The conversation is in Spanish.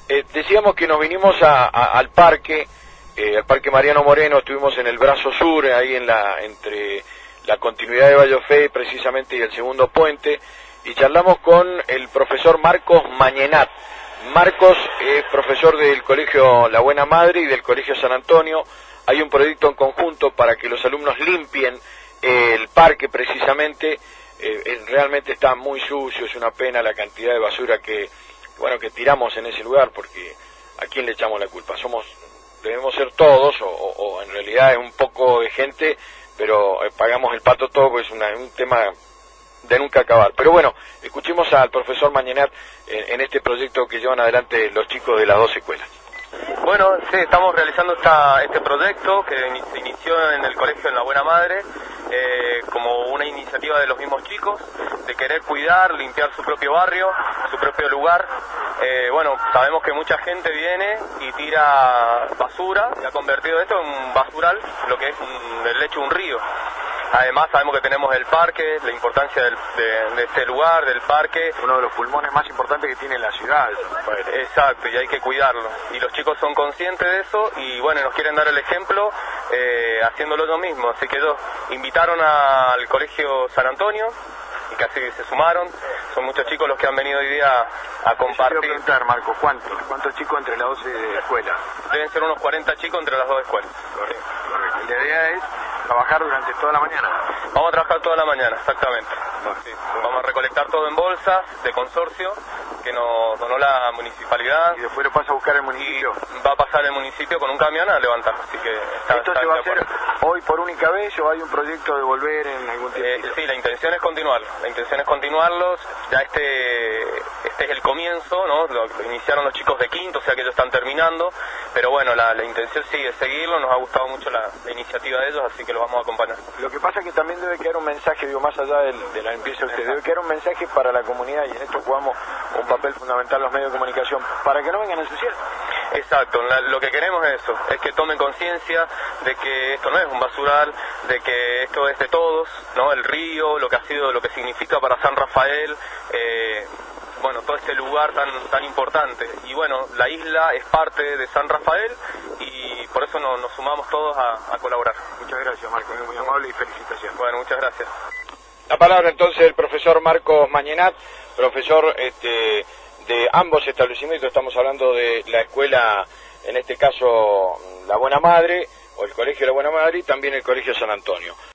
Decíamos que nos vinimos al parque Mariano Moreno. Estuvimos en el brazo sur, ahí entre la continuidad de Vallofé precisamente y el segundo puente, y charlamos con el profesor Marcos Mañenat. Marcos es profesor del Colegio La Buena Madre y del Colegio San Antonio. Hay un proyecto en conjunto para que los alumnos limpien el parque precisamente. Realmente está muy sucio, es una pena la cantidad de basura que tiramos en ese lugar, porque ¿a quién le echamos la culpa? Debemos ser todos, o en realidad es un poco de gente, pero pagamos el pato todo, porque es un tema de nunca acabar. Pero bueno, escuchemos al profesor Mañenat en este proyecto que llevan adelante los chicos de las dos escuelas. Bueno, sí, estamos realizando este proyecto que se inició en el Colegio en La Buena Madre, como una iniciativa de los mismos chicos, de querer cuidar, limpiar su propio barrio, su propio lugar. Sabemos que mucha gente viene y tira basura, y ha convertido esto en un basural, lo que es el lecho de un río. Además sabemos que tenemos el parque, la importancia de este lugar, del parque. Uno de los pulmones más importantes que tiene la ciudad. Exacto, y hay que cuidarlo. Y los chicos son conscientes de eso y nos quieren dar el ejemplo haciéndolo ellos mismos. Así que ellos invitaron al Colegio San Antonio y casi se sumaron. Son muchos chicos los que han venido hoy día a compartir. Quiero preguntar, Marco, ¿cuántos chicos entre las 12 escuelas? Deben ser unos 40 chicos entre las dos escuelas. Correcto. Y la idea es trabajar durante toda la mañana. Vamos a trabajar toda la mañana, exactamente. Sí. Vamos a recolectar todo en bolsas de consorcio que nos donó la municipalidad. Y después lo pasa a buscar el municipio. Y va a pasar el municipio con un camión a levantar. Así que ¿esto se va a hacer hoy por única vez o hay un proyecto de volver en algún tiempo? Sí, la intención es continuarlo. La intención es continuarlos. Ya este es el comienzo, ¿no? Lo iniciaron los chicos de quinto, o sea que ellos están terminando. Pero bueno, la intención sigue seguirlo. Nos ha gustado mucho la iniciativa de ellos, así que los vamos a acompañar. Lo que pasa es que también debe quedar un mensaje, más allá de la limpieza de ustedes, debe quedar un mensaje para la comunidad, y en esto jugamos un papel fundamental los medios de comunicación, para que no vengan a ensuciar. Exacto, lo que queremos es eso, es que tomen conciencia de que esto no es un basural, de que esto es de todos, ¿no? El río, lo que ha sido, lo que significa para San Rafael, todo este lugar tan importante. Y la isla es parte de San Rafael y por eso nos sumamos todos a colaborar. Muchas gracias, Marco, muy amable y felicitaciones. Bueno, muchas gracias. La palabra entonces del profesor Marcos Mañenat, profesor de ambos establecimientos. Estamos hablando de la escuela, en este caso La Buena Madre, o el Colegio La Buena Madre, y también el Colegio San Antonio.